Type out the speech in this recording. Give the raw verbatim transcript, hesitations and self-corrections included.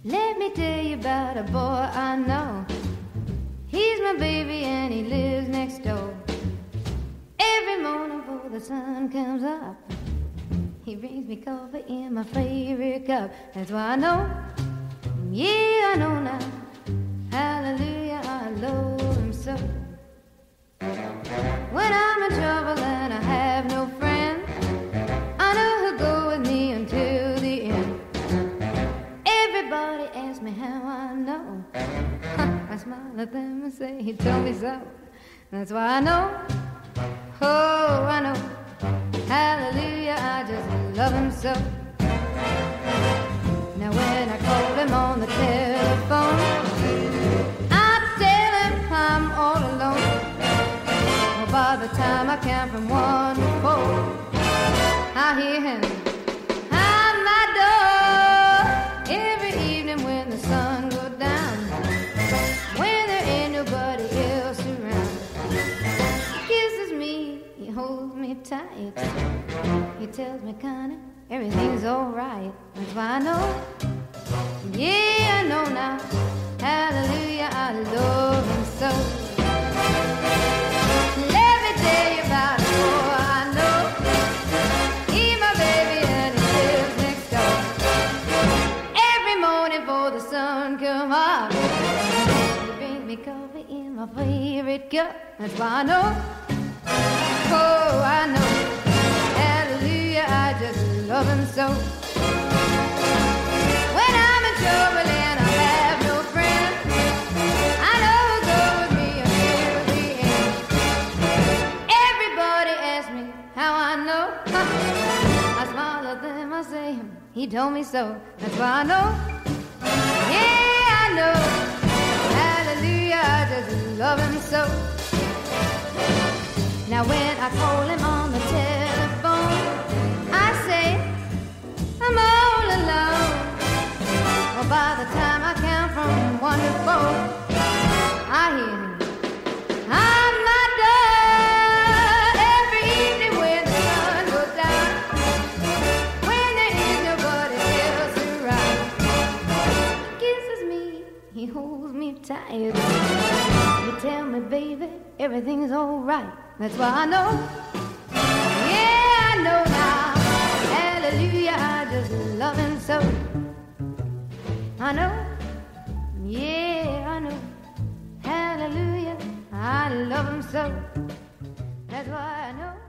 Let me tell you about a boy I know. He's my baby and he lives next door. Every morning before the sun comes up, he brings me coffee in my favorite cup. That's why I know, yeah, I know now. Hallelujah, I love him so. When I'm in trouble and I have no friend, I know he'll go with me until the end. Everybody asks me how I know. I smile at them and say he told me so. That's why I know, oh, I know. Hallelujah, I just love him so. Now when I call him on the telephone, I tell him I'm all alone. Well, by the time I count from one to four, I hear him at my door. Every evening when the sun goes down, when there ain't nobody else around, he kisses me, he holds me tight. He tells me, Connie, everything's alright. That's why I know, yeah, I know now. Hallelujah, I love him so. Let me tell you about a boy I know. He's my baby and he lives next door. Every morning before the sun comes up, he brings me coffee in my favorite cup. That's why I know, oh, I know. Hallelujah, I just love him so. When I'm in trouble and I have no friend, I know he'll go with me until the end. Everybody asks me how I know. I smile at them, I say, he told me so. That's why I know, yeah, I know. Hallelujah, I just love him so. Now when I call him on the telephone, I say, I'm all alone. Well, by the time I count from one to four, I hear him at my door. Every evening when the sun goes down, when there is nobody else around, he kisses me, he holds me tight. He tell me, baby, everything's alright. That's why I know, yeah, I know now. Hallelujah, I just love him so. I know, yeah, I know. Hallelujah, I love him so. That's why I know.